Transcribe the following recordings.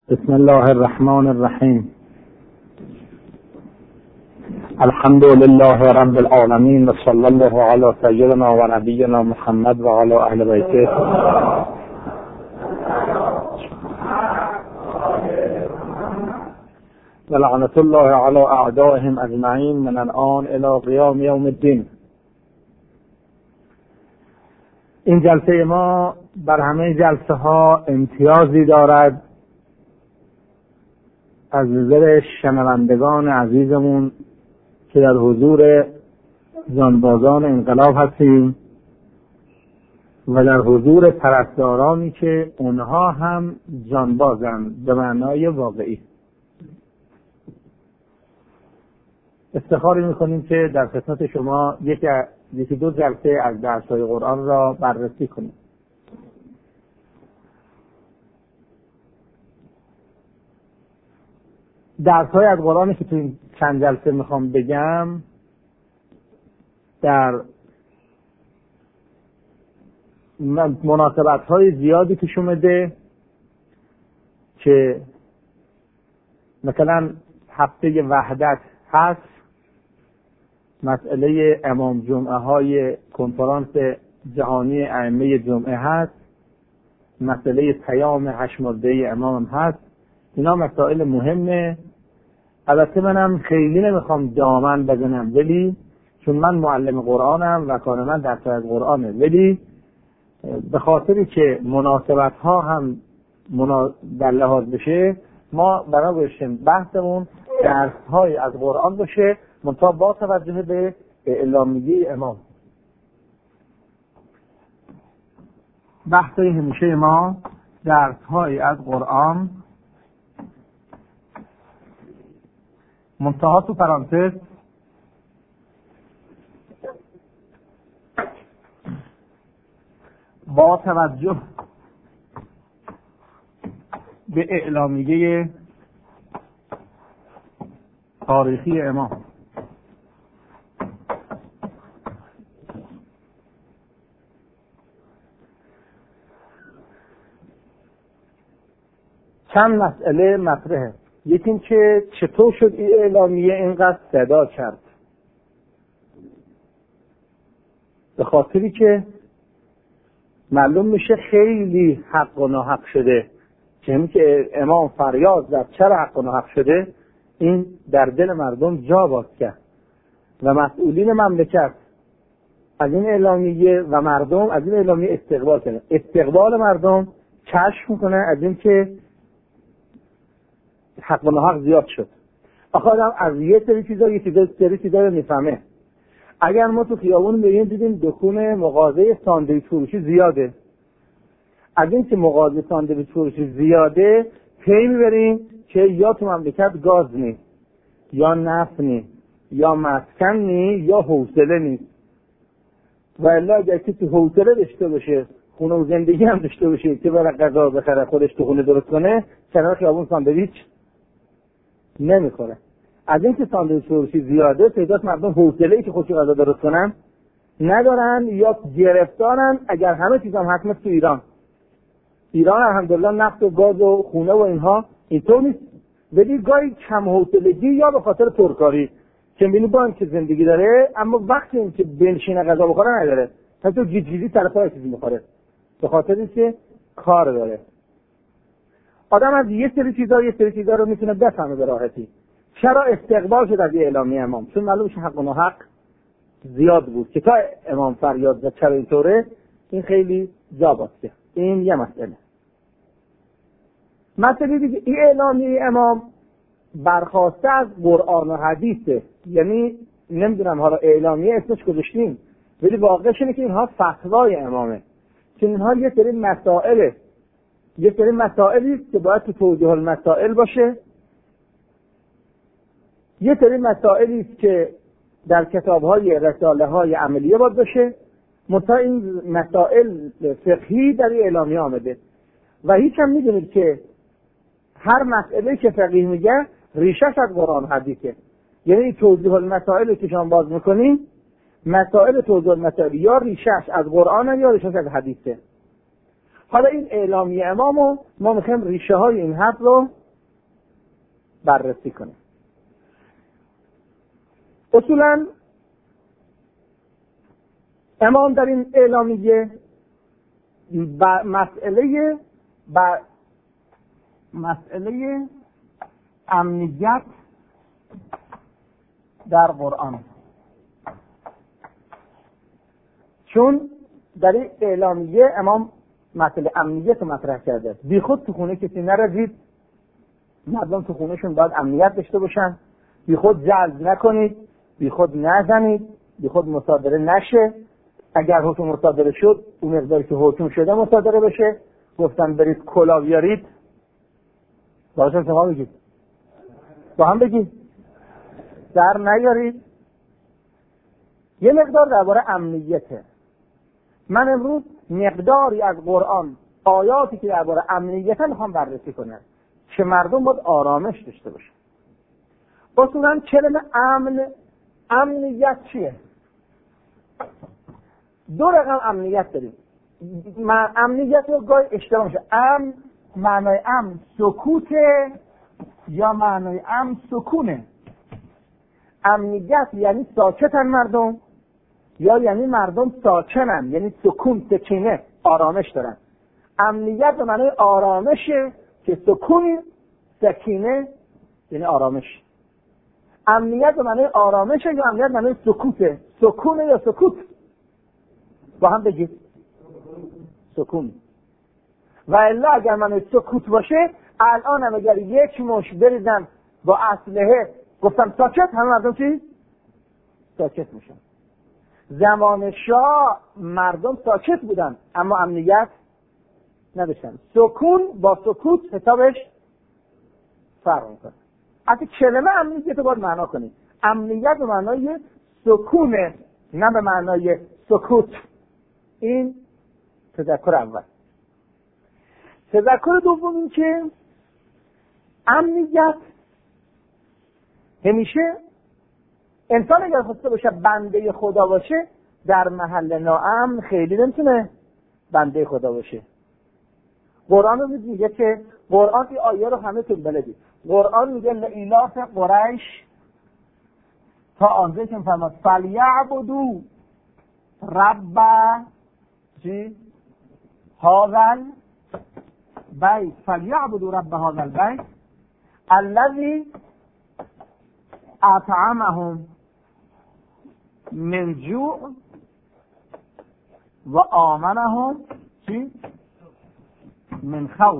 بسم الله الرحمن الرحیم. الحمد لله رب العالمین و صلی الله علی سیدنا و نبینا محمد و علی اهل بیته. و لعنت الله علی اعدائهم اجمعین من الان الی قیام یوم الدین. این جلسه ما بر همه جلسه ها امتیازی دارد از نظر شنوندگان عزیزمون که در حضور جانبازان انقلاب هستیم و در حضور طرفدارانی که اونها هم جانبازند به معنای واقعی. افتخاری میکنیم که در خدمت شما یکی دو جلسه از درس‌های قرآن را بررسی کنیم. درس‌های از قرآنی که تو این چند جلسه میخوام بگم در مناسبت‌های زیادی پیش اومده که مثلا هفته وحدت هست، مسئله امام جمعه های کنفرانس جهانی ائمه جمعه هست، مسئله پیام هشمرده امام هست. اینا مسائل مهمه. البته منم خیلی نمیخوام دامن بزنم، ولی چون من معلم قرآنم و کار من درس از قرآنه، ولی به خاطری که مناسبت ها هم در لحاظ بشه، ما بنا گذاشتیم بحثمون درس های از قرآن باشه، منتها با توجه به اعلامیه امام. بحث همیشه ما درس های از قرآن، منتها تو پرانتز با توجه به اعلامیه تاریخی امام. چند مسئله مطرحه. یکی این که چطور شد این اعلامیه اینقدر صدا کرد؟ به خاطری که معلوم میشه خیلی حق و ناحق شده، که همین که امام فریاد زد چرا حق و ناحق شده، این در دل مردم جا باز کرد و مسئولین مملکت از این اعلامیه و مردم از این اعلامیه استقبال کردن. استقبال مردم کشف میکنه از این که حق و ناحق زیاد شد. آخه آدم از یه سری چیزا رو میفهمه. اگر ما تو خیابون بریم دیدیم دکون مغازه ساندویچ فروشی زیاده، از این که مغازه ساندویچ فروشی زیاده پی میبریم که یا تو مملکت گاز نیست، یا نفت نیست، یا مسکن نیست، یا حوصله نیست. و الا اگر که تو حوصله داشته باشه، خونه و زندگی هم داشته باشه که برای غذا بخره خودش تو خونه درست کنه، کنار خیابون ساندویچ نمیخوره. از این که ساندویچ فروشی زیاده، پیداست مردم حوصله‌ای که خودشون غذا درست کنن ندارن یا گرفتارن. اگر همه چیز هم حتما تو ایران الحمدلله نفت و گاز و خونه و اینها اینطور نیست، ولی گاهی کم حوصلگی یا به خاطر پرکاری که میبینی با اینکه زندگی داره اما وقتی این که بنشینه غذا بخوره نداره، تو گیجگیجی طرفای چیزی میخوره به خاطر که کار داره. آدم از یه سری چیزا رو میتونه بفهمه به راحتی. چرا استقبال شد از اعلامیه امام؟ چون معلوم شه حق و ناحق زیاد بود که تا امام فریاد زد چرا اینطوره. این خیلی جا باز کرد. این یه مسئله دیگه، این اعلامیه امام برخواسته از قرآن و حدیثه. یعنی نمیدونم حالا اعلامیه اسمش گذاشتیم، ولی واقعش اینه که اینها فتوای امامه، که اینها یه سری مسائلی که باید تو توضیح المسائل باشه، یه سری مسائلی که در کتاب‌های رساله‌های عملیه باید باشه. منتها این مسائل فقهی در اعلامیه آمده و هیچ هم میدونید که هر مسئله که فقیه میگه ریشش از قرآن حدیثه. یعنی توضیح المسائل که شما باز میکنین، مسائل توضیح المسائل یا ریشش از قرآن یا ریشش از حدیثه. حالا این اعلامیه امامو ما میخوایم ریشه های این حرف رو بررسی کنیم. اصولا امام در این اعلامیه مسئله امنیت در قرآن، چون در این اعلامیه امام مسئله امنیت مطرح کرده. بی خود تو خونه کسی نرید، مردم تو خونهشون باید امنیت داشته باشن. بی خود جلب نکنید، بی خود نزنید، بی خود مصادره نشه. اگر حکم مصادره شد اون مقداری که حکم شده مصادره بشه. گفتن برید کلا بیارید، باشم شما بگید، با هم بگید، در نیارید. یه مقدار درباره امنیته. من امروز مقداری از قرآن آیاتی که درباره امنیت میخوام بررسی کنم که مردم باید آرامش داشته باشن. اصولا کلمه امنیت چیه؟ دو رقم امنیت داریم. امنیت رو گاهی اشتباه میشه. معنای سکوته یا معنای سکونه. امنیت یعنی ساکتن مردم، یا یعنی مردم ساکنن، یعنی سکون، سکینه، آرامش دارن. امنیت به معنای آرامشه که سکون، سکینه یعنی آرامش. امنیت به معنای آرامشه یا امنیت به معنای سکوته؟ سکونه یا سکوت؟ با هم بگید. سکون. و الا اگر معنای سکوت باشه، الان هم اگر یک مش بریزم با اسلحه گفتم ساکت، همه مردم چی؟ ساکت میشن. زمان شاه مردم ساکت بودن اما امنیت نداشتن. سکون با سکوت حسابش فرق میکنه. حتی کلمه امنیت رو باید معنا کنید. امنیت به معنای سکونه، نه به معنای سکوت. این تذکر اول. تذکر دوم این که امنیت همیشه انسان اگر خواسته باشه بنده خدا باشه، در محل ناامن خیلی نمیتونه بنده خدا باشه. قرآن رو میگه که قرآن این آیه رو همه تون بلدید. قرآن میگه لإیلاف قریش تا آنجا که میفرماد فلیعبدوا رب هذا البیت، فلیعبدوا رب هذا البیت الذی اطعمهم من جوع و آمنهم من خوف.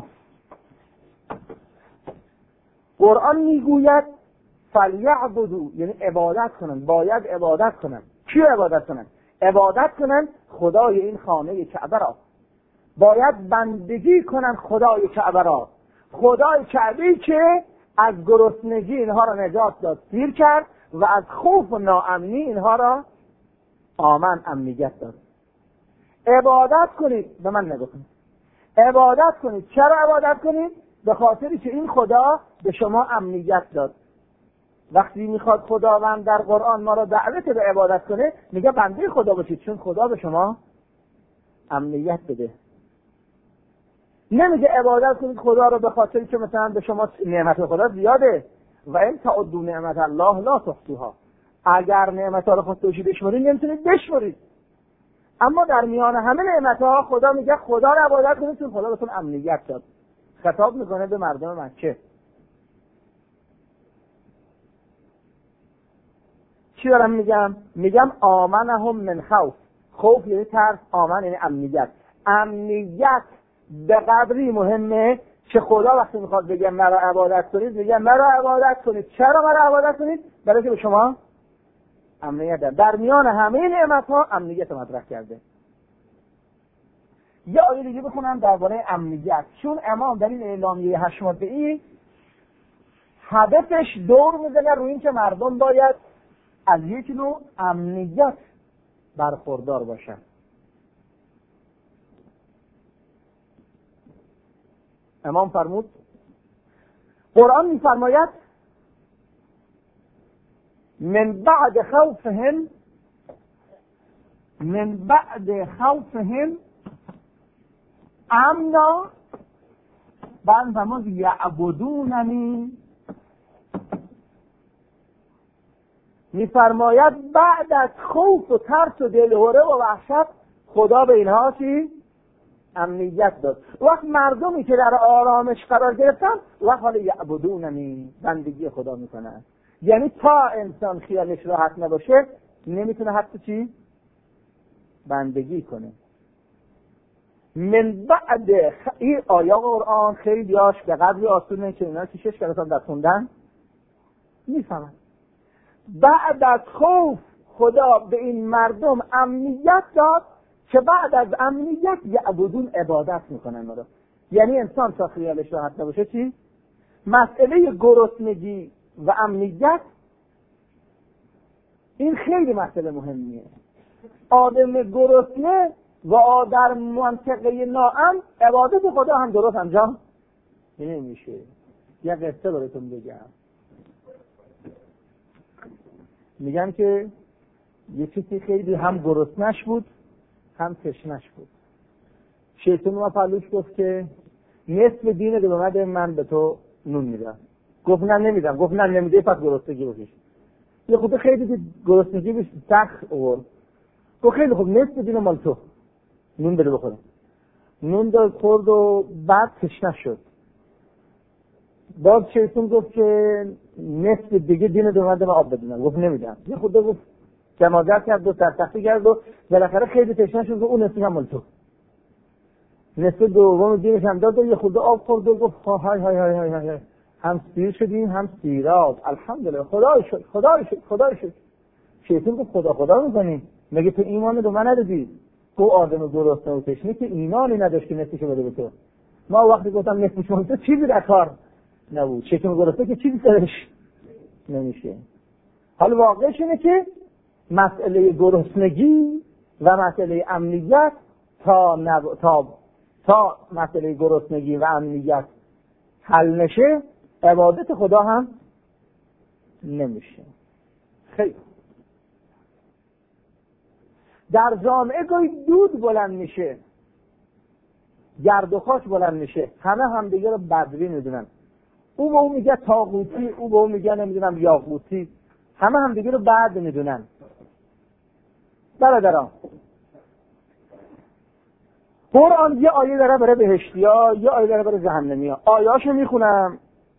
قرآن میگوید فلیعبدوا یعنی عبادت کنن، باید عبادت کنن. کی عبادت کنن؟ عبادت کنن خدای این خانه کعبه را. باید بندگی کنن خدای کعبه را. خدای کعبه‌ای که از گرسنگی اینها را نجات داد، سیر کرد، و از خوف و ناامنی اینها را امنیت داد. عبادت کنید، به من نگفتید. عبادت کنید. چرا عبادت کنید؟ به خاطری که این خدا به شما امنیت داد. وقتی میخواد خداوند در قرآن ما را دعوت به عبادت کنه، میگه بنده خدا باشید، چون خدا به شما امنیت بده. نمیگه عبادت کنید خدا رو به خاطری که مثلا به شما نعمت خدا زیاده. و این تعدوا نعمت الله لا تحصوها. اگر نعمت‌ها رو خواستید بشمرید نمیتونید بشمرید. اما در میان همه نعمت‌ها خدا میگه خدا رو عبادت کنید چون خدا بهتون امنیت داد. خطاب میکنه به مردم مکه. چی دارم میگم؟ میگم آمنهم من خوف. خوف یعنی ترس، آمن یعنی امنیت. امنیت به قدری مهمه که خدا وقتی میخواد بگه مرا عبادت کنید، میگه مرا عبادت کنید. چرا مرا عبادت کنید؟ برای که به شما امنیت در میان همه نعمت‌ها امنیت مطرح کرده. یه آیه دیگه بخونم درباره امنیت، چون امام در این اعلامیه 8 ماده‌ای هدفش دور میزنه روی این که مردم باید از یک نوع امنیت برخوردار باشن. امام فرمود، قرآن میفرماید من بعد خوفهم امنا بعد فرمود یعبدوننی، میفرماید بعد از خوف و ترس و دلهره و وحشت خدا به اینها چی؟ امنیت داد. وقت مردمی که در آرامش قرار گرفتن وقت حالا یعبدوننی بندگی خدا میکنن. یعنی تا انسان خیالش راحت نباشه نمیتونه حتی چی؟ بندگی کنه. من بعد این آیه قرآن خیلی هاش به قدری آسونه که اینا که 6 کلاس هم در خوندن میفهمن. بعد از خوف خدا به این مردم امنیت داد که بعد از امنیت یعبدون عبادت میکنن رو. یعنی انسان تا خیالش راحت نباشه چی؟ مسئله گرسنگی و امنیت این خیلی مسئله مهمیه. آدم گرسنه و در منطقه ناامن عبادت خدا هم درست انجام نمیشه. یه قصه براتون بگم. میگن که یه کسی خیلی هم گرسنش بود هم تشنش بود. شیطان ما پلوش گفت که نصف دین رو به من به تو نون میدم. گفت نه نمیدم. گفت نه نمیده پس گرسنگی بکش. یه خود خیلی گرسنگی بهش سخت آورد. گفت خیلی خوب نصف دین مال تو نون بده بخوره. نون داد خورد و بعد تشنه شد. باز شیطان گفت که نصف دیگه دین رو به آب بدونم. گفت نمیدم. یه خود گفت جماعت کرد و سرسختی کرد و بالاخره خیلی تشنه شد و اون نصف هم مال تو. نصف دوم دینش هم داد و یه خورده آب خورد و گفت های های های های های هم سیر شدیم هم سیراب الحمدلله خدای شد خدای شد خدای شد. شیطان گفت خدا میکنی مگه تو ایمان رو من ندادی؟ گفت آدم گرسنه و تشنه که ایمانی نداشت که نصفشو بده به تو. ما وقتی گفتم نصفشو بده تو چیزی در کار نبود. شیطان گرسنه که چیزی سرش نمیشه. حالا واقعش اینه که مسئله گرسنگی و مسئله امنیت تا مسئله گرسنگی و امنیت حل نشه عبادت خدا هم نمیشه. خیلی در جامعه گاهی دود بلند میشه، گرد و خاک بلند میشه، همه دیگه رو بدوی میدونن. او به اون میگه طاغوتی، او به اون میگه نمیدونم یاغوتی، همه دیگه رو بد میدونن. برادران قرآن یه آیه داره برای بهشتیا، یه آیه داره برای جهنمیا. آیه‌اشو میخونم.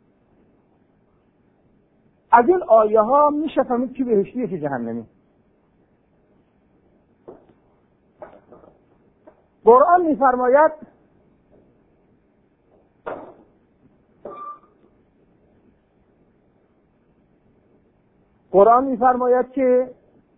از این آیه ها میشه فهمید کی بهشتیه کی جهنمی. قرآن میفرماید که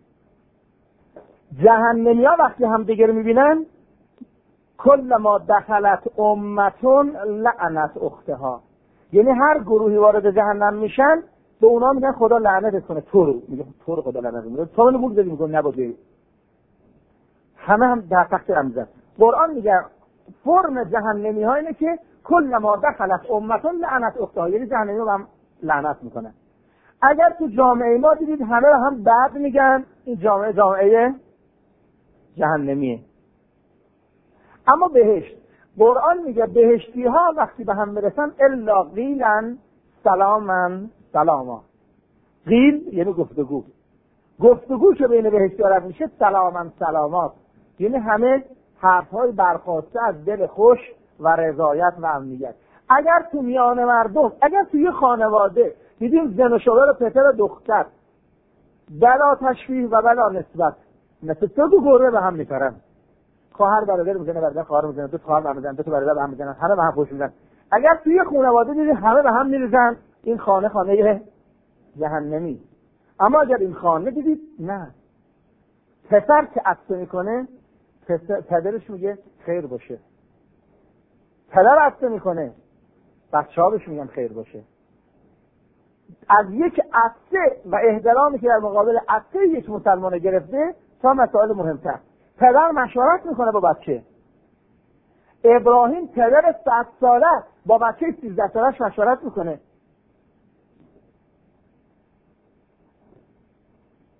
جهنمیا وقتی هم دیگر میبینن کل ما دخلت امتون لعنت اختها، یعنی هر گروهی وارد جهنم میشن به اونا میگن خدا لعنتت کنه. تو رو میگه تو رو خدا لعنت کنه. تو رو بود بدیم میگن نباید. همه در تخت رمزن. قرآن میگه فرم جهنمی ها اینه که کل ما دخلت امتون لعنت اختها، یعنی جهنمی رو هم لعنت میکنن. اگر تو جامعه ما دیدید همه رو هم بد میگن، این جامعه جهنمیه. اما بهشت، قرآن میگه بهشتی ها وقتی به هم برسن الا قیلن سلامن سلاما. قیل یعنی گفتگو که بین بهشتی ها رفت میشه سلامن سلامات، یعنی همه حرف های برخواسته از دل خوش و رضایت و امنیت. اگر تو میان مردم، اگر توی خانواده دیدیم زن و شوهر و پسر و دختر بلا تشبیه و بلا نسبت مثل تو گربه به هم میپرن، خواهر برادر میزنه برادر خواهر میزنه، تو خواهر میزنه تو برادر به هم میزنن، همه به هم پشت میزنن. اگر توی خانواده دیدیم همه به هم میریزن، این خانه جهنمی. اما اگر این خانه دیدید نه، پسر که عطسه میکنه پدرش میگه خیر باشه، پدر عطسه میکنه بچه‌ها بهش میگن خیر باشه. از یک عطسه و احترامی که در مقابل عطسه یک مسلمان گرفته تا مسائل مهمتر. پدر مشورت میکنه با بچه. ابراهیم پدر 100 ساله با بچه 13 سالش مشورت میکنه.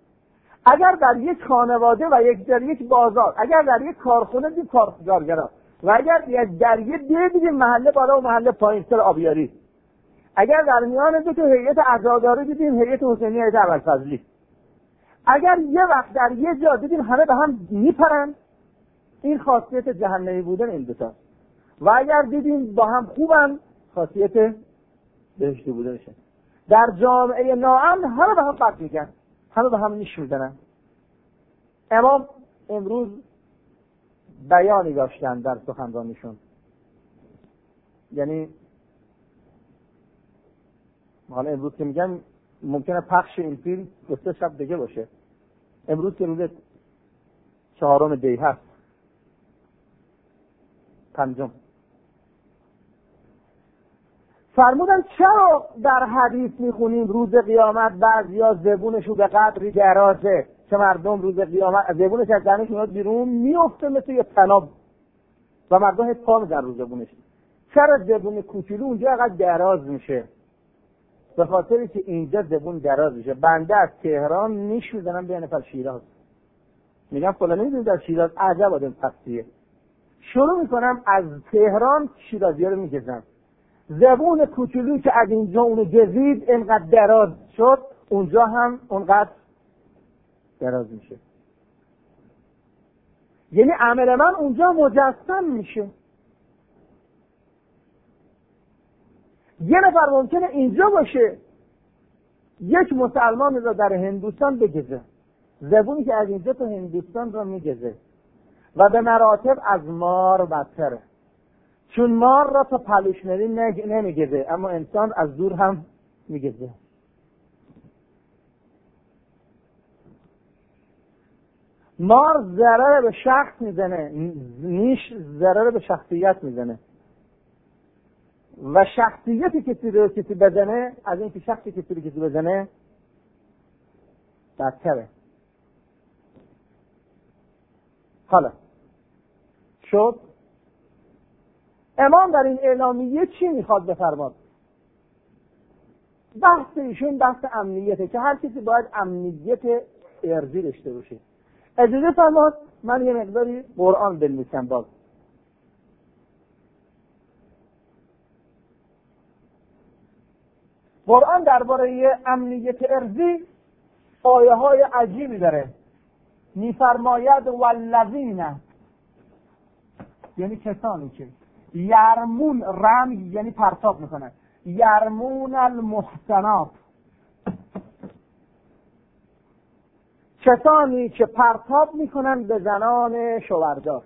اگر در یک خانواده و در یک بازار، اگر در یک کارخونه دید کارگرا و اگر در یه ده دیدیم محله بالا و محله پایین سر آبیاری، اگر در میان دو تا هیئت عزاداری دیدیم هیئت حسینی هیئت ابوالفضلی، اگر یه وقت در یه جا دیدیم همه به هم میپرن، این خاصیت جهنمی بودن این دوتا. و اگر دیدیم با هم خوبن، خاصیت بهشتی بودنشه. در جامعه ناامن همه به هم بد میگن، همه به هم نیش میزنن. امام امروز بیانی داشتن در سخنرانیشون، یعنی حالا امروز که میگن ممکنه پخش این فیلم 2-3 شب دیگه باشه، امروز که روز 4 دی هست، 5. فرمودن چرا در حدیث میخونیم روز قیامت بعضیا زبونشو به قدری درازه که مردم روز قیامت زبونش از دهنش میاد بیرون میفته مثل یه طناب و مردم پا میزنن رو زبونش. چرا زبون کوچولو اونجا اینقدر دراز میشه؟ به خاطری که اینجا زبون دراز میشه. بنده از تهران نیش میزنم به نفر شیراز، میگم فلانی میدونی در شیراز عجب آدم پستیه، شروع میکنم از تهران شیرازی‌ها رو میگزم. زبون کوچولو که از اینجا اونو گزید اینقدر دراز شد، اونجا هم اونقدر دراز میشه. یعنی عمل من اونجا مجسم میشه. یه نفر ممکنه اینجا باشه، یک مسلمان رو در هندوستان بگزه، زبونی که از اینجا تا هندوستان رو میگزه و به مراتب از مار بدتره، چون مار را تا پلوشنری نمیگزه اما انسان از دور هم میگزه. مار ضرر به شخص میزنه، نیش ضرر به شخصیت میزنه و شخصیتی کسی رو کسی بزنه از این که شخصی کسی رو کسی بزنه بدتره. حالا شد امام در این اعلامیه چی میخواد بفرماد؟ بحث ایشون بحث امنیته که هر کسی باید امنیت ارضی داشته باشه. اجازه فرماد من یه مقداری قرآن بنویسم. باز قرآن درباره امنیت ارضی آیه های عجیبی داره. میفرماید والذین، یعنی کسانی که یرمون، رمی یعنی پرتاب میکنن، یرمون المحسنات، کسانی که پرتاب میکنن به زنان شوهردار.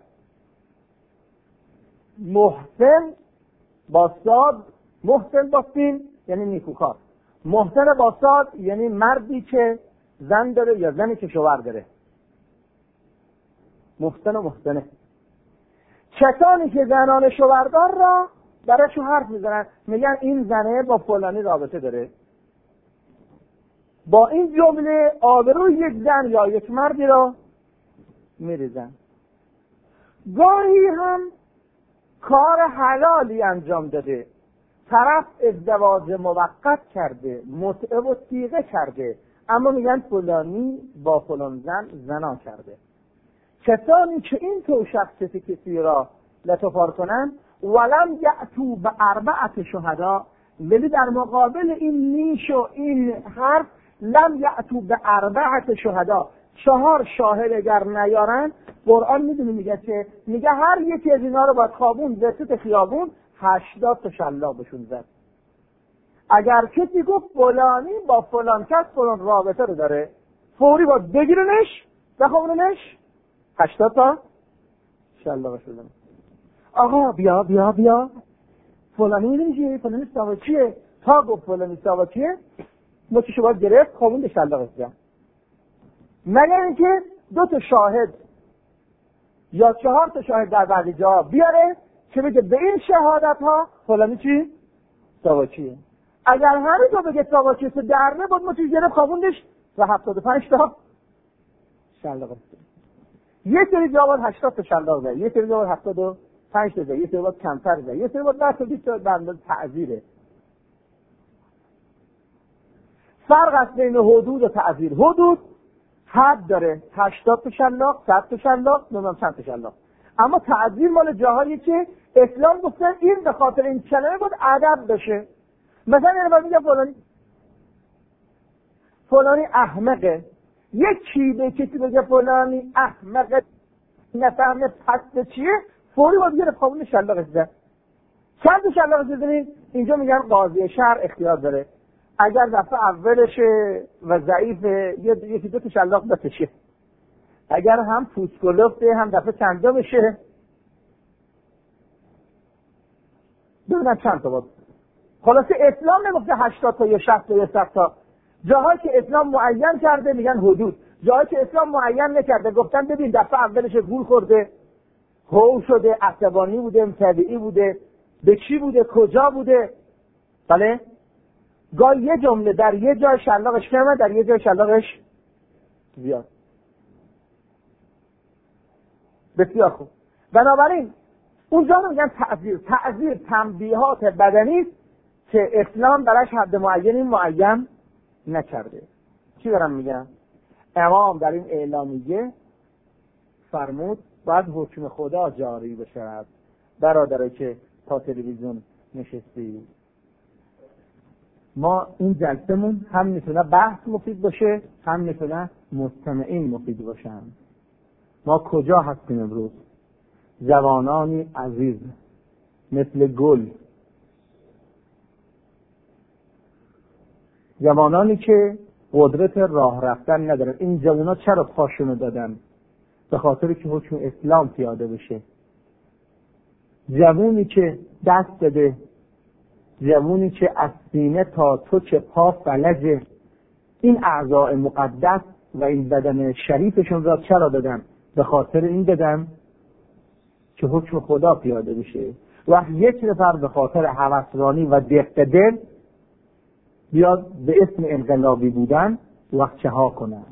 محسن با صاد، محسن با سین یعنی نیکوکار، محسن با صاد یعنی مردی که زن داره یا زنی که شوهر داره. محسن و محسنه، کسانی که زنان شوهردار را براشون حرف میزنن، میگن این زنه با فلانی رابطه داره. با این جمله آبروی یک زن یا یک مردی را میریزن. گاهی هم کار حلالی انجام داده، طرف ازدواج موقت کرده، متعه و صیغه کرده، اما میگن فلانی با فلان زن زنا کرده. کسانی که این تو شخصیت کسی را لطفار کنن، ولم یأتوا باربعة شهدا، ولی در مقابل این نیش و این حرف لم یأتوا باربعة شهدا، 4 شاهد اگر نیارن، قرآن میدونی میگه که میگه هر یکی از اینا رو باید خوابون وسط خیابون 80 تا شلاق بهشون زد. اگر کسی گفت فلانی با فلان کس فلان رابطه رو داره، فوری باید بگیرنش بخوابوننش 80 تا شلاق بزنن. آقا بیا بیا بیا فلانی میدونی فلانی ساواکیه، تا گفت فلانی ساواکیه مچشو باید گرفت خوابون به شلاق بزن. مگر اینکه 2 تا شاهد یا 4 تا شاهد در بعضی جا بیاره که بگه به این شهادت ها فلانی چی؟ ساواکیه. اگر همین تو بگه ساواکیه تو درنه بود مچشو گرفت خوابوندش و 75 تا شلاق بزن. یه سری جواب 80 تا شلاق زد، یه سری جواب 75 تا زد، یه سری جواب کمتر زد، یه سری جواب 10 تا 20 تا به اندازه تعزیره. فرق است بین حدود و تعزیر. حدود حد داره، 80 تا شلاق، 100 تا شلاق، نمیدونم چند تا شلاق. اما تعذیر مال جاهایی که اسلام گفتن این به خاطر این کلمه بود ادب بشه. مثلا یعنی میگه فلانی احمقه، یکی به کسی بگه فلانی احمقه نفهمه پس چیه، فوری باید بگیره قابون شلاقش زد. چند شلاقش زدنید؟ اینجا میگن قاضی شهر اختیار داره، اگر دفعه اولشه و ضعیفه یکی دو تا شلاق بکشه، اگر هم پوسکلفته هم دفعه چنده بشه ببینن چند تا بود. خلاصه اسلام نگفته 80 تا یا 60 تا یا 100 تا. جاهایی که اسلام معین کرده میگن حدود، جاهایی که اسلام معین نکرده گفتن ببین دفعه اولش گول خورده، هو شده، عصبانی بوده، طبیعی بوده، به چی بوده، کجا بوده. بله گاهی یه جمله در یه جای شلاقش کمه، در یه جای شلاقش زیاد. بسیار خوب. بنابراین اونجا میگن تعذیر تنبیهات بدنی است که اسلام براش حد معین نکرده. چی دارم میگم؟ امام در این اعلامیه فرمود باید حکم خدا جاری بشه. برادرایی که تا تلویزیون نشستی، ما این جلسمون هم میتونه بحث مفید باشه، هم میتونه مستمعین مفید باشن. ما کجا هستیم امروز؟ جوانانی عزیز مثل گل، جوانانی که قدرت راه رفتن ندارن. این جوانا چرا پاشونو دادن؟ به خاطر که حکم اسلام پیاده بشه. جوانی که دست بده، جوانی که از سینه تا توچ پا فلجه، این اعضاء مقدس و این بدن شریفشون را چرا دادن؟ به خاطر این دادن که حکم خدا پیاده بشه. وقت یک نفر به خاطر هوسرانی و دق دل بیاد به اسم انقلابی بودن وقت چه ها کنن.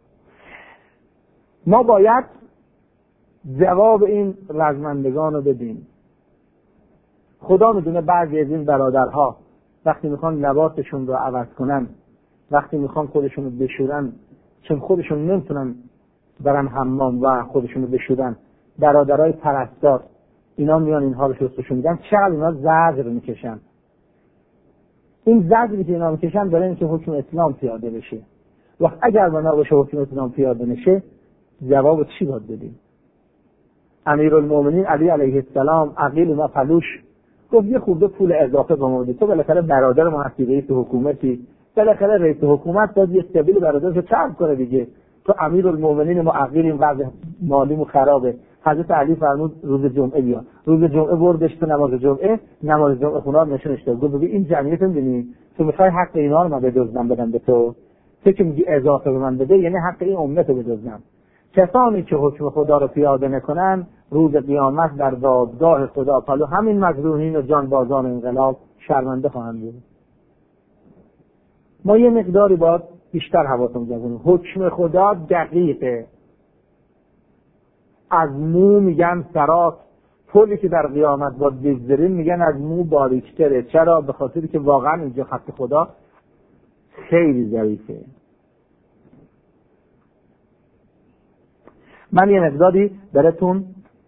ما باید جواب این رزمندگان رو بدیم. خدا میدونه بعضی از این برادرها وقتی میخوان لباسشون رو عوض کنن، وقتی میخوان خودشون رو بشورن، چون خودشون نمیتونن برن حمام و خودشون رو بشورن، برادرای پرستار اینا میان اینها رو شستشون میدن، چقدر اینا زجر میکشن. این زجری که اینا میکشن برای اینکه حکم اسلام پیاده بشه. وقت اگر بنا باشه حکم اسلام پیاده نشه، جواب چی باید بدیم؟ امیرالمومنین علی علیه السلام عقیل و فلوش گفت یه خورده پول اضافه به ما بدید. تو بالاخره برادر ما هستی، رئیس حکومتی، بالاخره رئیس حکومت باید یه سبیل برادرش رو چرب کنه دیگه. تو امیرالمومنین ما عقیلیم، وضع مالیمون خرابه. حضرت علی فرمود روز جمعه بیا. روز جمعه بردش تو نماز جمعه خونه نشونش داد. گفت این جمعیت می‌بینی تو می‌خوای حق اینا رو من بدزدم بدم به تو که میگی اضافه به من بده، یعنی حق این امت رو بدزدم. کسانی که حکم خدا رو پیاده نکنن روز قیامت در دادگاه خدا پلو همین مظلومین و جانبازان انقلاب شرمنده خواهند بود. ما یه مقداری باید بیشتر حواسمون جمع. حکم خدا دقیقه. از مو میگن سرات، پلی که در قیامت باید بگذریم میگن از مو باریکتره. چرا؟ به خاطری که واقعا اینجا خط خدا خیلی ظریفه. من یه مقداری براتون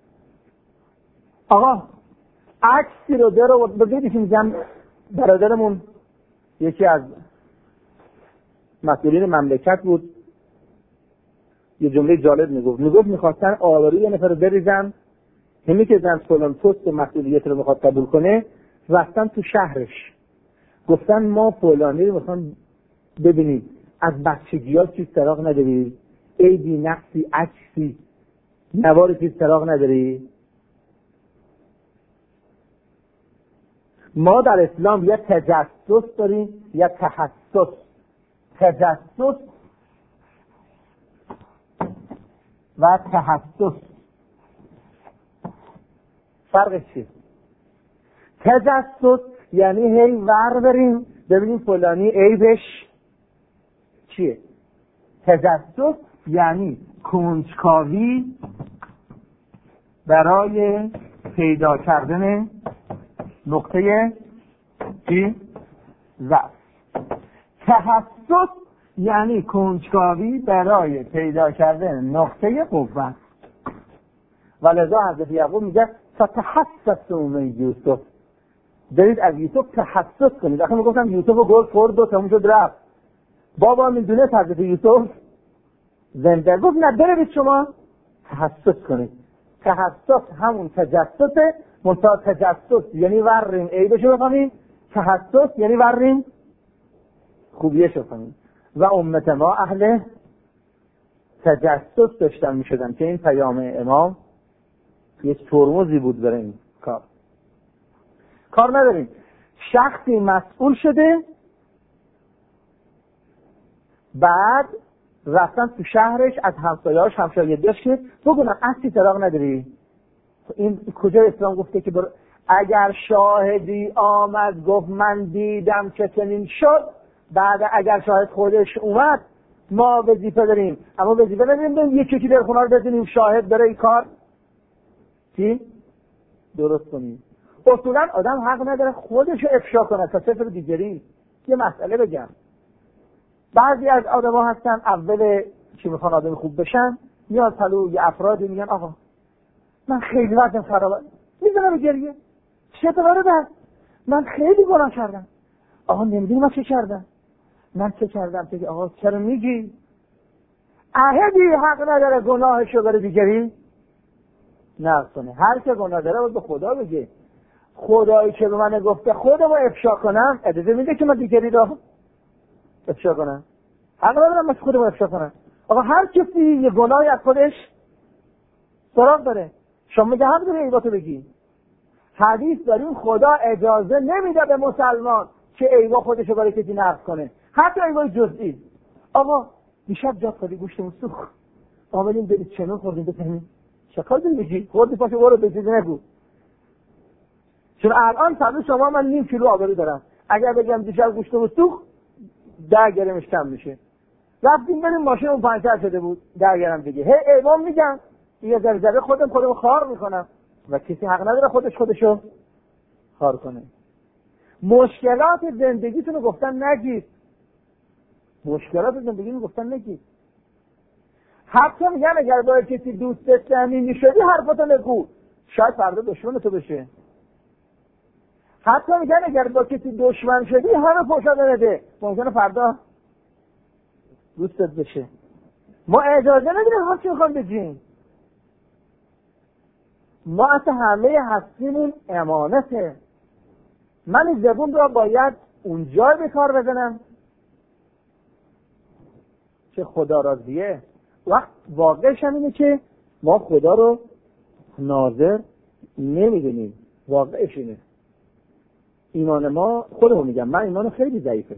آقا عکسی رو درو بگیدی که میگم برادرمون یکی از مسئولین مملکت بود، یه جمله جالب میگفت میخواستن آواری یه نفر رو بریزن، همین که زن فلان پست مسئولیت رو میخواد قبول کنه، رفتن تو شهرش گفتن ما فلانی رو میخوان ببینید، از بچگی ها چیز سراغ نداری؟ عیبی نقصی عکسی نوار چیز سراغ نداری؟ ما در اسلام یا تجسس داریم یا تحسس. تجسس و تحسس فرقش چیه؟ تجسس یعنی هی ور بریم ببینیم فلانی عیبش چیه. تجسس یعنی کنجکاوی برای پیدا کردن نقطه چی؟ ضعف. تحسس یعنی کنجکاوی برای پیدا کردن نقطه قوت. ولذا حضرت یعقوب میگه فتحسسوا من یوسف، برید از یوسف تحسس کنید. وقتی میگفتم یوسف رو گل خورد و تموم شد رفت، بابا میدونه حضرت یوسف زنده، گفت نه برید شما تحسس کنید. تحسس همون تجسسه، منتها تجسس یعنی ورین عیبشو بفهمید، تحسس یعنی ورین خوبیشو بفهمید. و امت ما اهل تجسس داشتن میشدن که این پیام امام یک ترمزی بود برای این کار نداریم. شخصی مسئول شده، بعد رفتن تو شهرش از همسایه‌هاش همسایه که بگونم اصلی طلاق نداری؟ این کجا اسلام گفته که اگر شاهدی آمد گفت من دیدم که چنین شد، بعد اگر شاهد خودش اومد ما وظیفه داریم، اما وظیفه نداریم یکی در خونه رو بدونیم شاهد داره این کار چی درست کنیم. اصولا آدم حق نداره خودش رو افشا کنه تا صفر دیگری. یه مسئله بگم، بعضی از آدم‌ها هستن اول که میخوان آدم خوب بشن میاد پلو یه افرادی میگن آقا من خیلی وضعم خرابه، میزنه رو گریه، چطوره بس من خیلی گناه کردم. آقا نمیدونی من چه کردم، من چه کردم؟ بگی آقا چرا میگی؟ احدی حق نداره گناهشو بره دیگری نقص کنه. هر که گناه داره باید به خدا بگه. خدایی که به من گفته خودمو افشا کنم اجازه میده که من دیگری رو افشا کنم؟ حق ندارم من خودمو افشا کنم. آقا هر کسی یه گناهی از خودش سراغ داره، شما میگه حق داره عیباتو بگی. حدیث داریم خدا اجازه نمیده به مسلمان که عیبا خودشو برای کسی نقض کنه، حتی عیبای جزئی. آقا دیشب جا خالی گوشتمون سوخت، آمدیم برید چنون خوردیم بفهمیم چکار داری میگی؟ خوردی پاشو برو به چیزی نگو. چون الان فرض شما من نیم کیلو آبرو دارم، اگر بگم دیشب گوشتمون سوخت 10 گرمش کم میشه. رفتیم بریم ماشینمون پنچر شده بود 10 گرم دیگه، هی ایوام میگم یه ذره خودم خار میکنم و کسی حق نداره خودشو خار کنه. مشکلات زندگیتونو گفتن نگید، مشکلات زندگیتونو گفتن نگید. حتی میگن اگر با کسی دوست صمیمی شدی حرفتو نگو، شاید فردا دشمن تو بشه. حتی میگن اگر با کسی دشمن شدی همه پوشاده نده، ممکنه فردا دوستت بشه. ما اجازه نداریم هر چی میخوام بگیم. ما اصلا همه هستیمون امانته. من زبون را باید اونجا به کار بزنم که خدا راضیه. وقت واقعش اینه که ما خدا رو ناظر نمیدونیم. واقعش اینه. ایمان ما، خودمون میگم من ایمان خیلی ضعیفه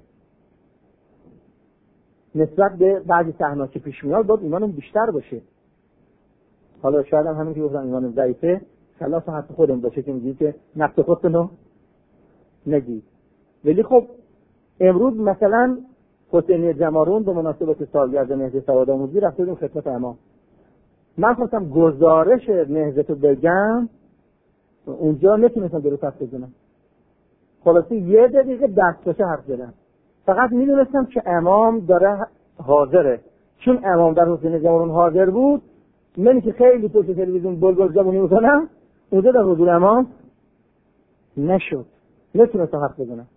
نسبت به بعضی صحنه‌ها که پیش میاد، باید ایمانم بیشتر باشه. حالا شاید هم همین که گفتم ایمانم ضعیفه خلاف حتی خودم باشه که میگی که نقص خودتونو نگید. ولی خب امروز مثلا حسینی جمارون به مناسبت سالگرد نهضت سوادآموزی رفته بودیم خدمت امام. من خواستم گزارش نهضت رو بگم، اونجا نتونستم درست حرف بزنم. خلاصه 1 دقیقه دستکش حرف زدم. فقط میدونستم که امام داره حاضره. چون امام در حسینی جمارون حاضر بود، من که خیلی پشت تلویزیون بلبل زبونی میکنم، اونجا در حضور امام نشد، نتونستم حرف بزنم.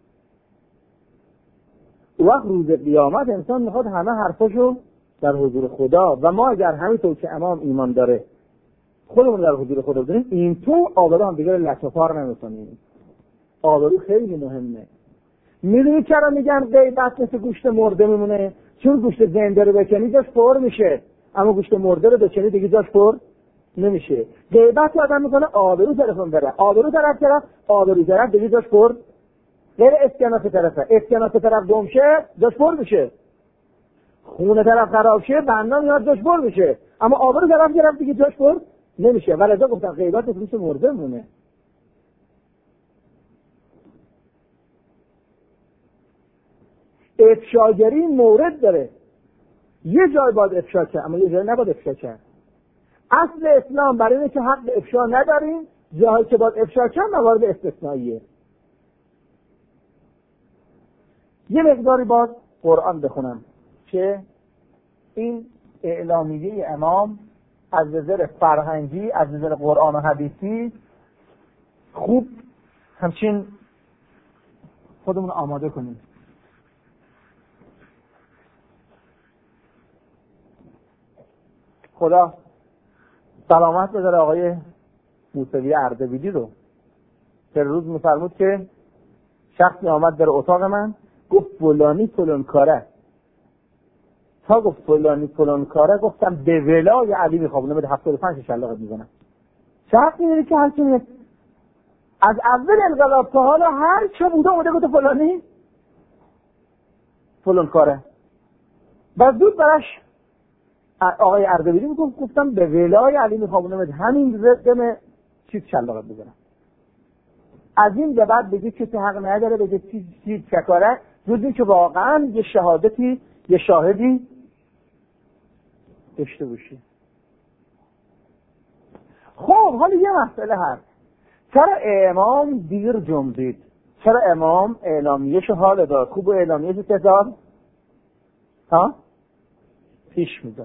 وقت روز قیامت انسان میخواد همه حرفاشو در حضور خدا، و ما اگر همینطور که امام ایمان داره خودمون در حضور خدا داریم، این تو آبرو هم دیگه لطفار نمیکنیم. آبرو خیلی مهمه. میدونی چرا میگن غیبت مثل گوشت مرده میمونه؟ چون گوشت زنده رو بکنی جاش پر میشه، اما گوشت مرده رو بکنی دیگه جاش پر نمیشه. غیبت آدم میکنه آبرو طرفون بره، آبرو طرف دیگه جاش پر، غیر اسکناس طرفه، اسکناس طرف گم شه جاش پر میشه، خونه طرف خراب شه بنا میاد جاش پر میشه، اما آبرو طرف گرفت دیگه جاش پر نمیشه. ولذا گفتم غیبت مثل گوشت مرده میمونه. افشاگری مورد داره، یه جای باید افشا کرد اما یه جای نباید افشا کرد. اصل اسلام برای اینه که حق افشا نداریم، جایی که باید افشا کرد موارد استثنائیه. یه مقداری باز قرآن بخونم که این اعلامیه امام از نظر فرهنگی، از نظر قرآن و حدیثی خوب همچین خودمون آماده کنیم. خدا سلامت بذاره آقای موسوی اردبیلی رو که روز می‌فرمود که شخصی آمد در اتاق من گفت فلانی فلان کاره. تا گفت فلانی فلان کاره گفتم به ولای علی میخوابونم، به 75 شلاقت میزنم. شخص می‌بینی که هرچی از اول انقلاب تا حالا هر چه بوده اومده گفت فلانی فلان کاره. بعد زود براش آقای اردبیلی گفتم به ولای علی میخوابونم، همین رقم چیز شلاقت بزنم. از این به بعد بگید کسی حق نداره بگه چیز چکاره، جز که واقعا یه شهادتی، یه شاهدی داشته باشی. خب حالا یه مسئله هست، چرا امام دیر جنبید؟ چرا امام اعلامیه‌ش حال داد؟ خوب اعلامیه‌ش تزاد پیش میداد.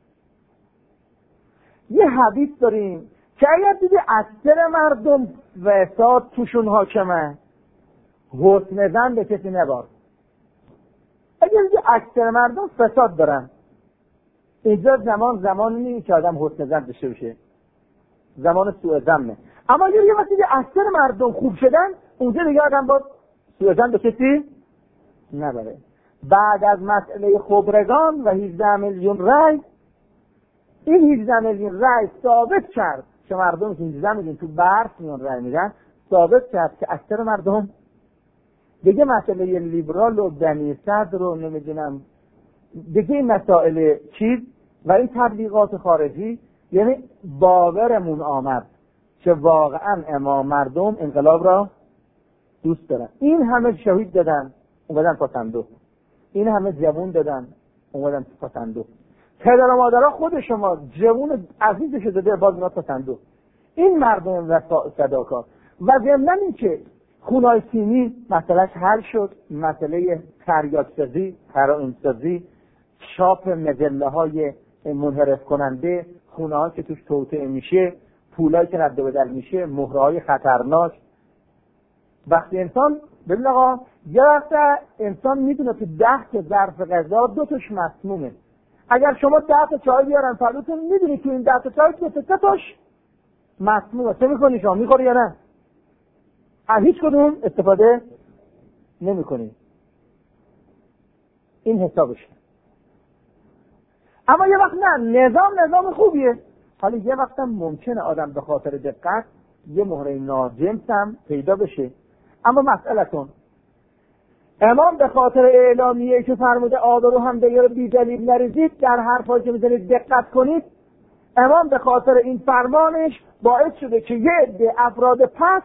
یه حدیث داریم که اگر دیدی اکثر مردم فساد توشون حاکمه، حسن زن به کسی نبار. اگر دیدی اکثر مردم فساد دارن، اینجا زمانی نیست که آدم حسن زن داشته باشه، زمان سوء ظنه. اما اگر یه وقتی دیدی اکثر مردم خوب شدن، اونجا دیگه آدم با سوء ظن به کسی نبره. بعد از مسئله خبرگان و 18 میلیون رای، این 18 میلیون رای ثابت کرد که مردم که 18 میلیون تو برف میون رای میدن، ثابت کرد که اکثر مردم دیگه مسئله لیبرال و بنی صدر رو نمیدونم دیگه این مسائل چیز و این تبلیغات خارجی، یعنی باورمون آمد که واقعا امام مردم انقلاب را دوست دارن. این همه شهید دادن اومدن تا صندوق، این همه جوون دادن اومدن تا صندوق، پدر و مادرها خود شما جوون عزیزش داده باز اومد تا صندوق. این مردم و صداکار. و ضمن این که خونه‌های سیمی مسئلهش حل شد، مسئله تریاک‌سازی، هروئین‌سازی، چاپ مجله‌های منحرف کننده، خونه‌ها که توش توطئه میشه، پولایی که رد و بدل میشه، مهره‌های خطرناک. وقتی انسان ببین آقا، یه وقت انسان میدونه که 10 ظرف غذا 2 تاش مسمومه. اگر شما 10 تا چای بیارن پلوتون، میدونی که این 10 تا چای 3 تاش مسمومه. چه میکنی شما؟ میخوری یا نه؟ از هیچ کدوم استفاده نمیکنی. این حسابشه. اما یه وقت نه، نظام خوبیه. حالا یه وقت هم ممکنه آدم به خاطر دقت یه مهره ناجنس هم پیدا بشه. اما مسئلتون امام به خاطر اعلامیه‌ای که فرموده آبرو هم دیگر بی دلیل نریزید، در حرفایی که میزنید دقت کنید، امام به خاطر این فرمانش باعث شده که یه عده افراد پست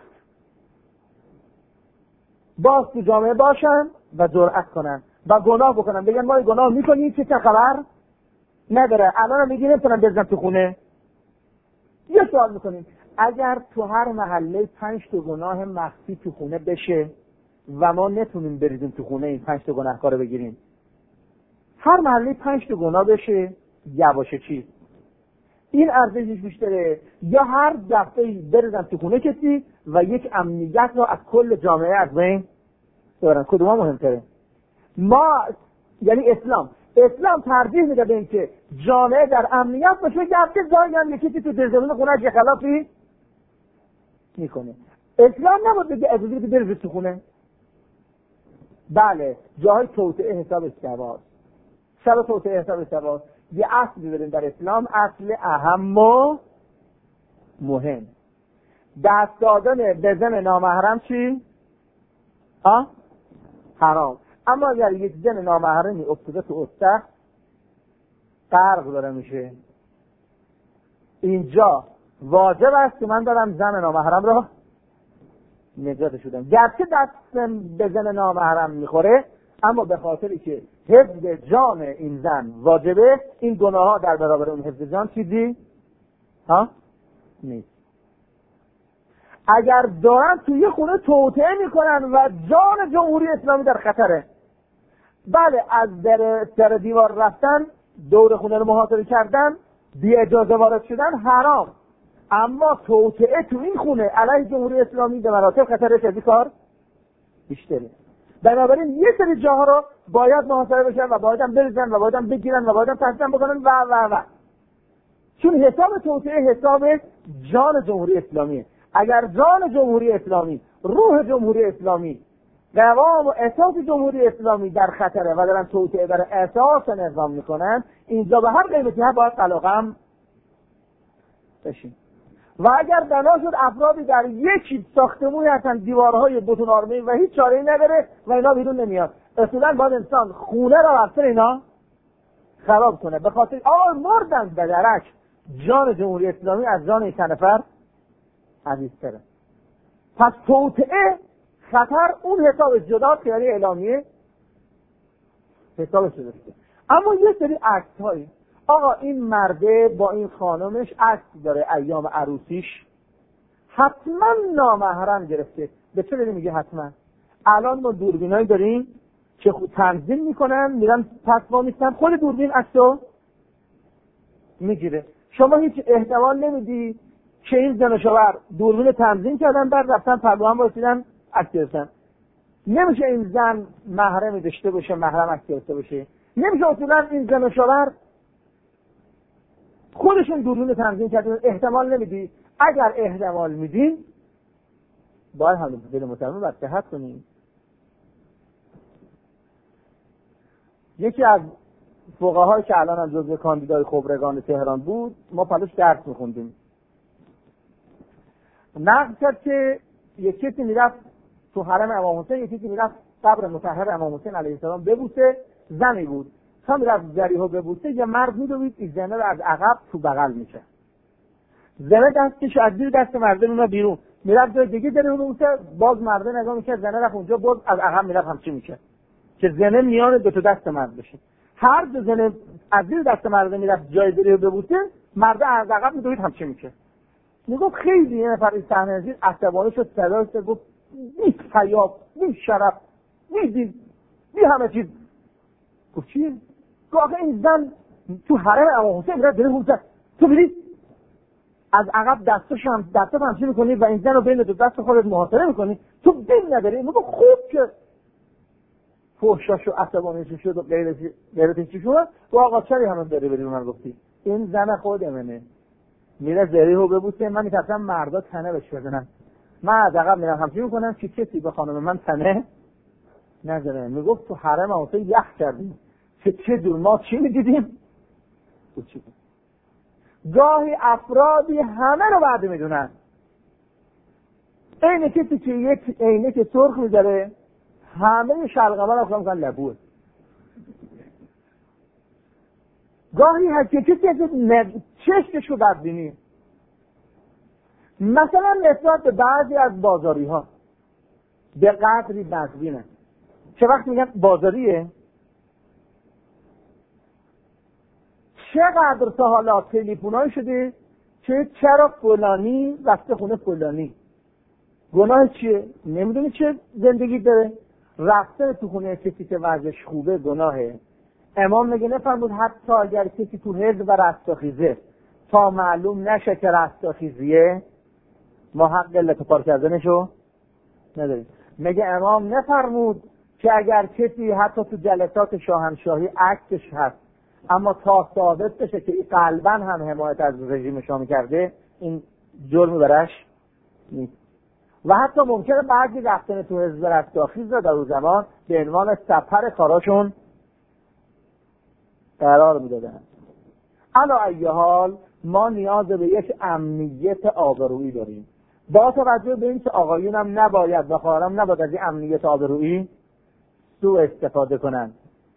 باز تو جامعه باشن و جرأت کنن و گناه بکنن، بگن ما گناه میکنیم که چه خبر نداره، الان میگی نمیتونن بزنن تو خونه. یه سوال میکنیم، اگر تو هر محله 5 تا گناه مخفی تو خونه بشه و ما نتونیم بریزیم تو خونه این 5 تا گناهکار رو بگیریم، هر محله 5 تا گناه بشه، یواشه چی؟ این ارزشش بیشتره یا هر دفعه بریزن تو خونه کسی و یک امنیت رو از کل جامعه از بین ببرن؟ کدوم مهمتره؟ ما یعنی اسلام ترجیح میده به اینکه جامعه در امنیت باشه، گرچه جایی هم یکی تو دزمین خونه چه خلافی میکنه. اسلام نبود بگه اجازه بده بریز تو خونه. بله، جاهای توطئه حساب استواست، شب توطئه حساب استواست. یه اصلی داریم در اسلام، اصل اهم و مهم، دست دادن به زن نامحرم چی؟ حرام. اما اگر یک زن نامحرمی افتاده تو استخ، غرق داره میشه، اینجا واجب است که من دارم زن نامحرم را نجات شدم. گرچه دستم به زن نامحرم میخوره، اما به خاطری که حفظ جان این زن واجبه، این گناه ها در برابر اون حفظ جان چیزی نیست. اگر دارن توی خونه توطئه میکنن و جان جمهوری اسلامی در خطره، بله، از در دیوار رفتن، دور خونه رو محاصره کردن، بی اجازه وارد شدن حرام، اما توطئه تو این خونه علیه جمهوری اسلامی به مراتب خطرش از این کار بیشتره. بنابراین یه سری جاها رو باید محاصره بشن و باید هم بریزن و باید هم بگیرن و باید هم تحصیل بکنن و چون حساب توطئه حساب جان جمهوری اسلامیه. اگر جان جمهوری اسلامی، روح جمهوری اسلامی، قوام و اساس جمهوری اسلامی در خطره و دارن توطئه برای اساس نظام میکنن، اینجا به هر قیمتی هم باید قلقم بشین. و اگر بنا شد افرادی در یک ساختمون هستن دیوارهای بتون آرمه‌ای و هیچ چاره‌ای نداره و اینا بیرون نمیاد، اصولا باید انسان خونه را بر سر اینا خراب کنه. به خاطر مردن به درک جان جمهوری اسلامی از جان این چند نفر عزیزتره. پس توطئه خطر اون حساب جدا خیالی اعلامیه حسابش درسته. اما یه سری عکس هایی، آقا این مرده با این خانمش عکس داره ایام عروسیش، حتما نامحرم گرفته. به چه دلیل میگه حتما؟ الان ما دوربینایی داریم که تنظیم میکنن، میرن پسوا میستن، خود دوربین عکسو میگیره. شما هیچ احتمال نمیدی که این زن و شوهر دوربین تنظیم کردن بعد رفتن پروا هم رسیدن عکس گرفتن. نمیشه این زن محرمی داشته باشه، محرم عکس گرفته باشه. نمیشه اصولا این زن و شوهر خودشون دوربین تنظیم کردن. احتمال نمیدی. اگر احتمال میدین باید هم دل مطمئن باید صحت کنیم. یکی از فقهایی که الان هم جزو کاندیدای خبرگان تهران بود، ما پلوش درس میخوندیم، نقل کرد که یک کسی میرفت تو حرم امام حسین، یک کسی میرفت قبر مطهر امام حسین علیه السلام ببوسه، زنی بود، تا میرفت ذریحو ببوسه یه مرد میدوید این زنه رو از عقب تو بغل میشه، زنه دستش از زیر دست مرده میاد بیرون، میرفت جای دیگه ذریحو ببوسه، باز مرده نگاه میکرد، زنه رفت اونجا، باز از عقب میرفت همچین میشه که زنه میان دو تا دست مرد بشه. هر دو زنه از زیر دست مرده میرفت جای ذریحو ببوسه، مرده از عقب میدوید همچین میشه. میگفت خیلی یه نفر این صحنه از دید عصبانی شد، صداش گفت بی حیا، بی شرف، بی دین، بی همه چیز. گفت چیه؟ گفت آخه این زن تو حرم امام حسین میره داره بوسه، تو میری از عقب دستت همچین میکنی و این زن رو بین دو دست خودت محاصره میکنی، تو دین نداری. میگفت خوب که فحشاش و عصبانیش شد و غیرتش چی شد؟ تو آقا چری همه داری بدی من گفتی این زن خودمونه، میره ذریحو ببوسه، من میترسم مردا تنه بهش بزنن، من از عقب میرم همچین میکنم که کسی به خانم من تنه نزنه. میگفت تو حرم اوسه یخ کردیم که چه دور ما چی میدیدیم. گاهی افرادی همه رو بعد میدونن، اینه کسی که یک عینه که سرخ میذاره همه شلغمه رو میکنن لبوه. گاهی حقیقتی که چشمش رو بدبینی، مثلا نسبت به بعضی از بازاری ها به قدری بدبینه. چه وقت میگن بازاریه؟ چقدر تا حالا تلیفونای شده که چرا فلانی رفته خونه فلانی، گناه چیه؟ نمیدونی چه زندگی داره؟ رفته تو خونه کسی که وضعش خوبه گناهه. امام میگه نفرمود حتی اگر کسی تو حزب و رستاخیزه تا معلوم نشه که رستاخیزیه ما حق علت پار کردنشو نداریم. میگه امام نفرمود که اگر کسی حتی تو جلسات شاهنشاهی عکسش هست اما تا ثابت بشه که این قلباً هم حمایت از رژیم شاه کرده این جرم برش نیست. و حتی ممکنه بعضی رفتن تو حزب رستاخیز رو در اون زمان به عنوان سپر کاراشون قرار میدادن. علا ای حال ما نیاز به یک امنیت آبرویی داریم، با توجه به این که آقایون هم نباید و خواهرام نباید از این امنیت آبرویی سوء استفاده کنن،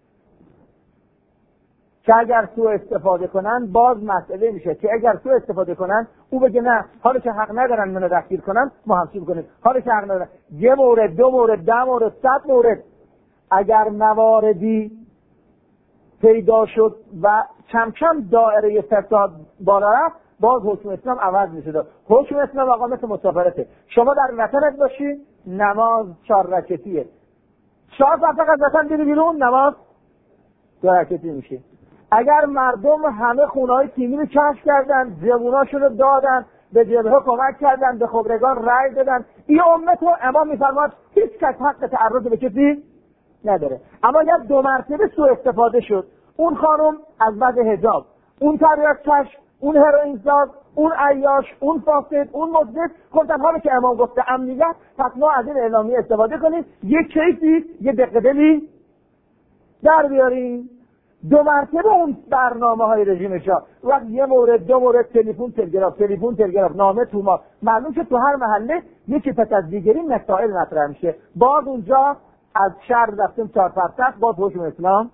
که اگر سوء استفاده کنن باز مسئله میشه که اگر سوء استفاده کنن او بگه نه حالا که حق ندارن منو دستگیر کنن ما همچین کنیم، حالا که حق ندارن. یه مورد، دو مورد، 10 مورد، 100 مورد اگر مواردی پیدا شد و کم کم دایره فساد بالا رفت باز حکم اسلام عوض میشه. حکم اسلام آقا مثل مسافرته، شما در وطنت باشی نماز 4 رکعتیه، 4 ساعت فقط وطن بری بیرون نماز 2 رکعتی میشه. اگر مردم همه خونه‌های تیمی رو کشف کردن، جووناشون رو دادن، به جبهه کمک کردن، به خبرگان رأی دادن، این امت رو امام میفرماد هیچ کس حق تعرض به کسی نداره. اما اگر 2 مرتبه سوء استفاده شد، اون خانم از بعد حجاب، اون تریاک‌کش، اون هروئین ساز، اون عیاش، اون فاسد، اون مزدد، گفتن حالا که امام گفته امنیت، پس ما از این اعلامیه استفاده کنیم، یک کیفی، یه دقدلی در بیاریم. 2 مرتبه اون برنامه‌های رژیم شاه، وقت یه مورد 2 مورد تلفن تلگراف نامه توما، معلوم که تو هر محله یکی پس از دیگری مسائل مطرح میشه. باز اونجا از شهر رفتیم 4 فرسخ، باز حکم اسلام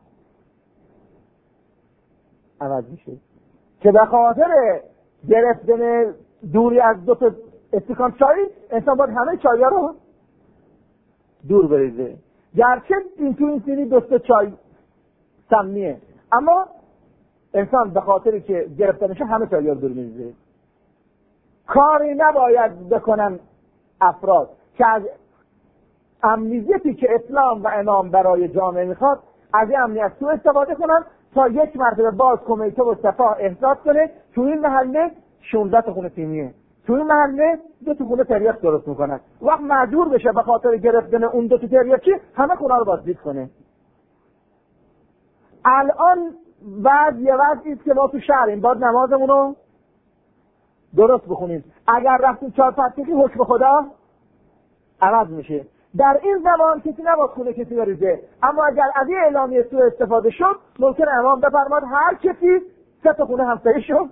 عوض میشه که به خاطر گرفتن دوری از 2 تا استکان چای انسان باید همه چای‌ها رو دور بریزه. گرچه این سینی 2 تا چای سمیه، اما انسان به خاطری که گرفتنشه همه چای‌ها رو دور میریزه. کاری نباید بکنن افراد که از امنیتی که اسلام و امام برای جامعه میخواد از این امنیت سوء استفاده کنن تا یک مرتبه باز کمیته و سپاه احساس کنه تو این محله 16 تا خونه تیمیه، تو این محله 2 تا خونه تریاک درست میکنن، وقت مجبور بشه به خاطر گرفتن اون 2 تا تریاکی همه خونه رو بازدید کنه. الان وضعی است که ما تو شهریم، باید نمازمون رو درست بخونیم. اگر رفتیم 4 فرسخی حکم خدا عوض میشه. در این زمان کسی نباید خونه کسی بریزه، اما اگر از این اعلامیه سوء استفاده شد ممکن امام بفرماد هر کسی 3 تا خونه همسایه شد.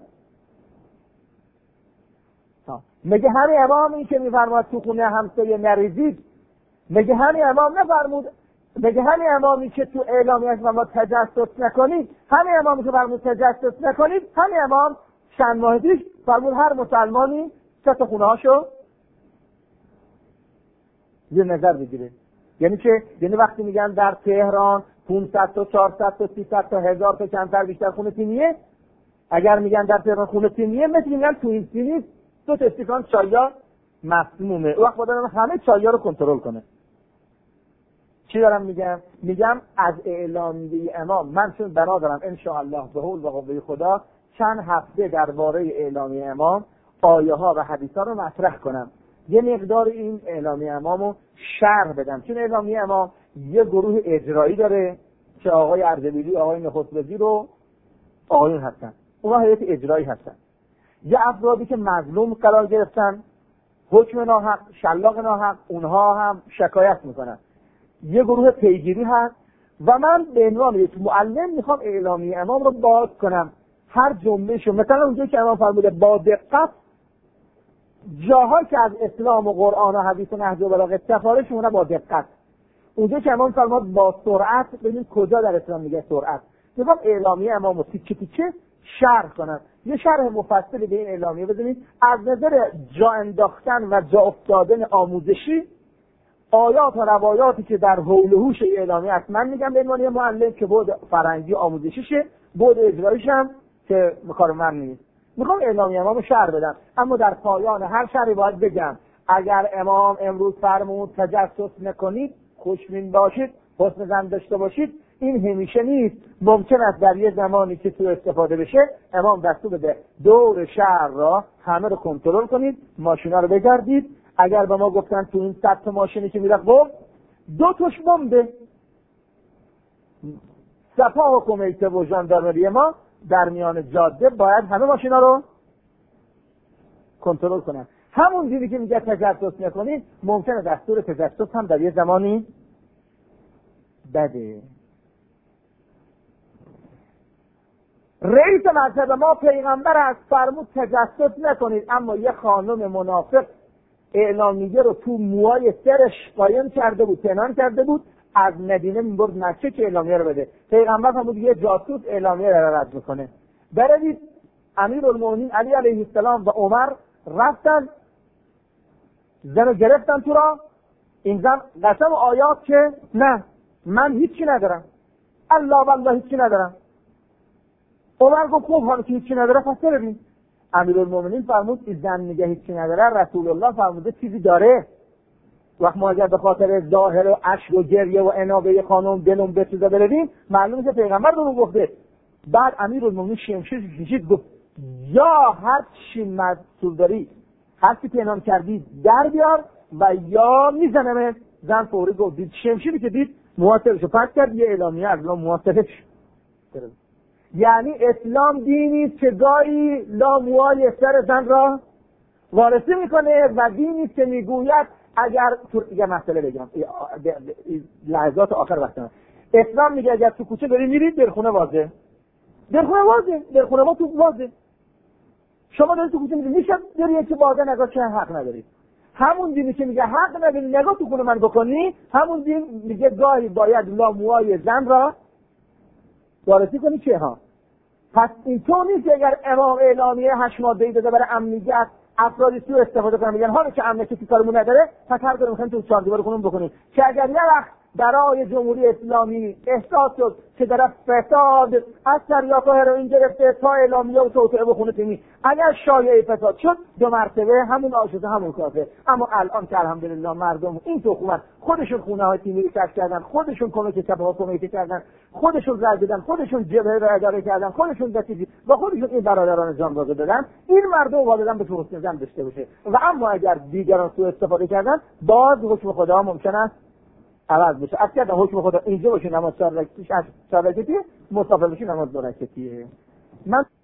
مگه همین امامی که میفرماد تو خونه همسایه نریزید، مگه همین امام نفرمود؟ مگه همین امامی که تو اعلامیه‌اش فرمود تجسس نکنید، همین امامی که فرمود تجسس نکنید، همین امام چند ماه پیش فرمود هر مسلمانی 3 تا خونه هاشو یه نظر بگیره. یعنی که وقتی میگن در تهران 500 تا 400 تا 300 تا 1000 تا کمتر بیشتر خونه تیمیه، اگر میگن در تهران خونه تیمیه، مثل میگن تو این سینی 2 تا استکان چایا مسمومه، وقت باید همه چایا رو کنترل کنه. چی دارم میگم از اعلامیه امام من چون بنا دارم ان شاء الله به حول و قوه خدا چند هفته درباره اعلامیه امام آیه ها و حدیث ها رو مطرح کنم، یه مقدار این اعلامیه امامو شرح بدم، چون اعلامیه امام یه گروه اجرایی داره که آقای اردبیلی، آقای نخست وزیر و آقایون هستن، اونها هیئت اجرایی هستن. یه افرادی که مظلوم قرار گرفتن، حکم ناحق، شلاق ناحق، اونها هم شکایت میکنن. یه گروه پیگیری هست و من به عنوان یک معلم میخوام اعلامیه امام رو باز کنم، هر جملهشو، مثلا اونجایی که امام فرموده با دقت، جاهایی که از اسلام و قرآن و حدیث و نهج و بلاغه سفارش مونه با دقت، اونجایی که امام فرمود با سرعت، ببینید کجا در اسلام میگه سرعت. میخوام اعلامیه امام رو تیکه تیکه شرح کنم، یه شرح مفصلی به این اعلامیه بزنید از نظر جا انداختن و جا افتادن آموزشی. آیات و روایاتی که در حول و حوش اعلامیه هست من میگم به عنوان معلم که بود فرنگی آموزشیشه، بود اجراییش هم که کار من نیست. میخوام اعلامیه امام شرح بدم، اما در پایان هر شرحی باید بگم اگر امام امروز فرمود تجسس نکنید، خوشبین باشید، حسن ظن داشته باشید، این همیشه نیست. ممکن است در یه زمانی که تو استفاده بشه امام دستور بده دور شهر را همه رو کنترل کنید، ماشینا رو بگردید. اگر به ما گفتن تو این 100 تا ماشینی که میرفت 2 تاش بمبه، سپاه و کمیته و ژاندارمری ما در میان جاده باید همه ماشینا رو کنترل کنن. همون جوری که میگه تجسس نکنید، ممکنه دستور تجسس هم در یه زمانی بده. رئیس مذهب ما پیغمبر از فرمود تجسس نکنید، اما یه خانم منافق اعلامیه رو تو موهای سرش قایم کرده بود، پنهان کرده بود، از مدینه میبرد مکه که اعلامیه رو بده. پیغمبر فرمود یه جاسوس اعلامیه رو رد میکنه. بروید امیرالمومنین علی علیه السلام و عمر رفتن زن رو گرفتن تو را، این زن قسم و آیات که نه من هیچی ندارم، الله والله هیچی ندارم. عمر گفت خب حالا که هیچی نداره پس ببین. امیرالمومنین فرمود این زن میگه هیچی نداره، رسول الله فرموده چیزی داره. وقت ما اگر به خاطر ظاهر و اشک و گریه و انابه خانم دلم بسوزه برویم، معلومه که پیغمبر رو گفته بعد امیرالمومنین شمشیر کشید گفت یا هر چی مسئول داری هر چی پنهان کردی در بیار و یا میزنم. زن فوری گفت دید شمشیری که دید محاصره‌شو پس کرد، یه اعلامیه از الله محاصره شد. یعنی اسلام دینی است که گاهی لاموهای سر زن را وارسی میکنه و دینی است که میگوید اگر یه مسئله بگم لحظات آخر وقتم، اسلام میگه اگر تو کوچه داری میرید در خونه واضح، در خونه ما تو واضح، شما دارید تو کوچه میرید میشه داری یکی واضح نگاه که حق نداری. همون دینی که میگه حق نداری نگاه تو خونه من بکنی، همون دین میگه گاهی باید لاموهای زن را وارسی کنی چه ها. پس اینطور نیست که اگر امام اعلامیه 8 ماده‌ای داده برای امنیت افرادی سو استفاده کنن میگن حالا که امنیتی که کارمون نداره پس هر کاری میخوایم تو 4 دیوار خونمون بکنیم. که اگر یه وقت برای جمهوری اسلامی احساس شد که در فساد از تریاک و هروئین گرفته تا اعلامیه و توطئه به خونه تیمی اگر شایعه فساد شد 2 مرتبه همون آشوزه همون کافه. اما الان که الحمدلله مردم این تو حکومت خودشون خونه های تیمی کشف کردن، خودشون کمیته چپ‌ها کمیته کردن، خودشون رای دادن، خودشون جبهه را اداره کردن، خودشون دستگیر و خودشون این برادران جانبازی دادن، این مردم واقعا به حسن زن داشته باشه. و اما اگر دیگران سوء استفاده کردن باز حکم خدا ممکن است عوض بشه. اگر حکم خدا اینجا باشه نماز 4 رکعتی، مسافر بشه نماز 2 رکعتیه. من